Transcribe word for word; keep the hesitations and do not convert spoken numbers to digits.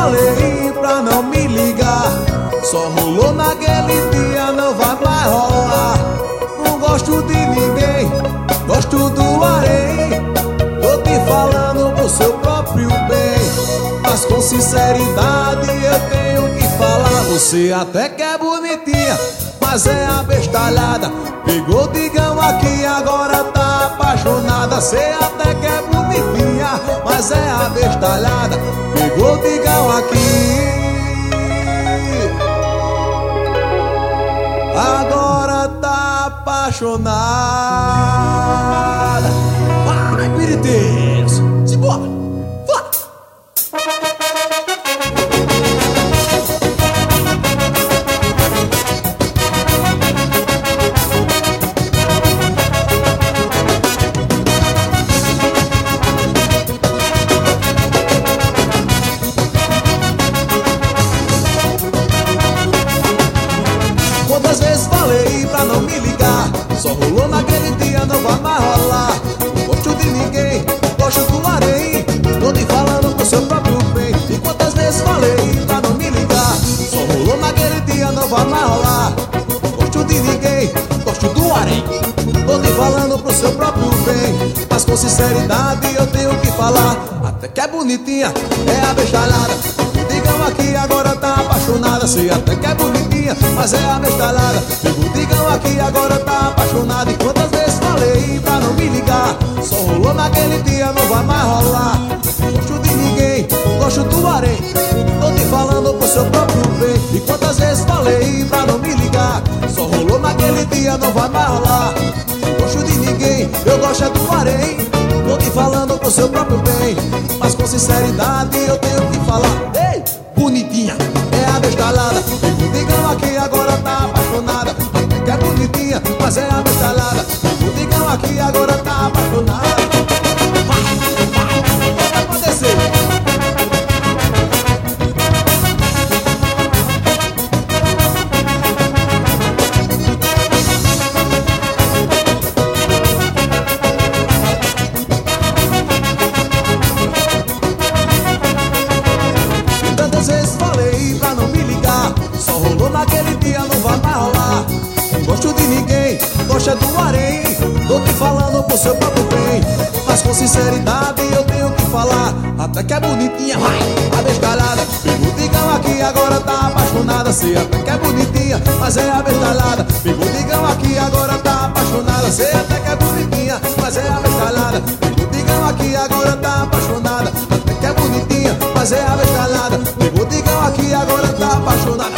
falei pra não me ligar. Só rolou naquele dia, não vai mais rolar. Não gosto de ninguém, gosto do harém. Tô te falando pro seu próprio bem, mas com sinceridade eu tenho que falar. Você até que é bonitinha, mas é abestalhada. Pegou o digão aqui, agora tá apaixonada. Cê até que é bonitinha, mas é abestalhada. Pegou o digão aqui, agora tá apaixonada. Vai, Piriteiros, simbora, vai! Quantas vezes falei pra não me ligar? Só rolou naquele dia, não vai mais rolar. Não gosto de ninguém, gosto do harém. Tô te falando pro seu próprio bem. E quantas vezes falei pra não me ligar? Só rolou naquele dia, não vai mais rolar. Não gosto de ninguém, gosto do harém. Tô te falando pro seu próprio bem, mas com sinceridade eu tenho que falar. Até que é bonitinha, é abestalhada. Digam aqui, agora tá apaixonada. Sei até que é bonitinha, mas é abestalhada. Digo, digam aqui, agora tá apaixonada. E quantas vezes falei pra não me ligar? Só rolou naquele dia, não vai mais rolar. Não gosto de ninguém, gosto do harém. Tô te falando pro seu próprio bem. E quantas vezes falei pra não me ligar? Só rolou naquele dia, não vai mais rolar. Não gosto de ninguém, eu gosto é do harém. Tô te falando pro seu próprio bem, mas com sinceridade eu tenho que falar. Ei, bonitinha, é abestalhada. Digo, digam aqui, agora tá apaixonada. Até que é bonitinha, mas é abestalhada. Digo, digam aqui, agora tá apaixonada. Vai, vai, pode acontecer. Tantas vezes falei pra não me ligar. Só rolou naquele dia, não vai mais rolar. Não gosto de ninguém, gosto é do harém. Tô te falando pro seu próprio bem, mas com sinceridade eu tenho que falar. Até que é bonitinha, vai, abestalhada. Pegou o digão aqui, agora tá apaixonada. Sei até que é bonitinha, mas é abestalhada. Pegou o digão aqui, agora tá apaixonada. Sei até que é bonitinha, mas é abestalhada. Pegou o digão aqui, agora tá apaixonada. Até que é bonitinha, mas é abestalhada. Pegou o digão aqui, agora tá apaixonada.